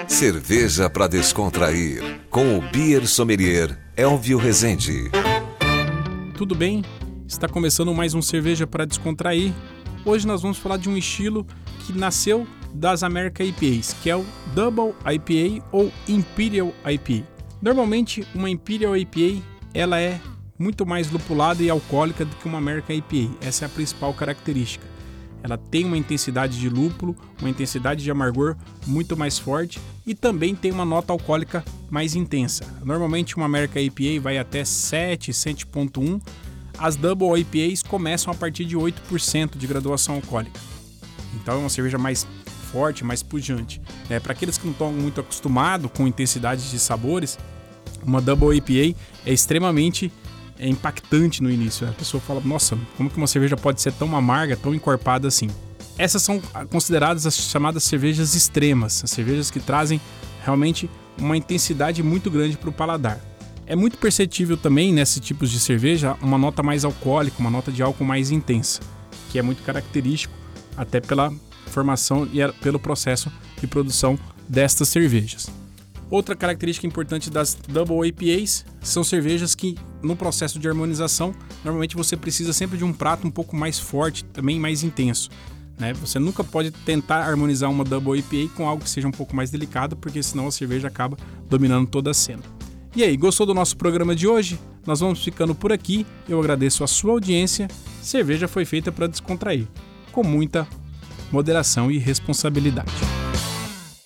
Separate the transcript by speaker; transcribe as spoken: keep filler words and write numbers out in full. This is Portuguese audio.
Speaker 1: Cerveja para descontrair, com o Beer Sommelier Elvio Rezende.
Speaker 2: Tudo bem? Está começando mais um Cerveja para Descontrair. Hoje nós vamos falar de um estilo que nasceu das American I P As, que é o Double I P A ou Imperial I P A. Normalmente, uma Imperial I P A ela é muito mais lupulada e alcoólica do que uma American I P A. Essa é a principal característica. Ela tem uma intensidade de lúpulo, uma intensidade de amargor muito mais forte e também tem uma nota alcoólica mais intensa. Normalmente uma American I P A vai até sete, sete ponto um. As Double I P As começam a partir de oito por cento de graduação alcoólica. Então é uma cerveja mais forte, mais pujante. É, para aqueles que não estão muito acostumados com intensidades de sabores, uma Double I P A é extremamente é impactante no início. A pessoa fala, nossa, como que uma cerveja pode ser tão amarga, tão encorpada assim? Essas são consideradas as chamadas cervejas extremas, as cervejas que trazem realmente uma intensidade muito grande para o paladar. É muito perceptível também nesses tipos de cerveja uma nota mais alcoólica, uma nota de álcool mais intensa, que é muito característico até pela formação e pelo processo de produção destas cervejas. Outra característica importante das Double I P As são cervejas que, no processo de harmonização, normalmente você precisa sempre de um prato um pouco mais forte, também mais intenso, né? Você nunca pode tentar harmonizar uma Double I P A com algo que seja um pouco mais delicado, porque senão a cerveja acaba dominando toda a cena. E aí, gostou do nosso programa de hoje? Nós vamos ficando por aqui. Eu agradeço a sua audiência. Cerveja foi feita para descontrair, com muita moderação e responsabilidade.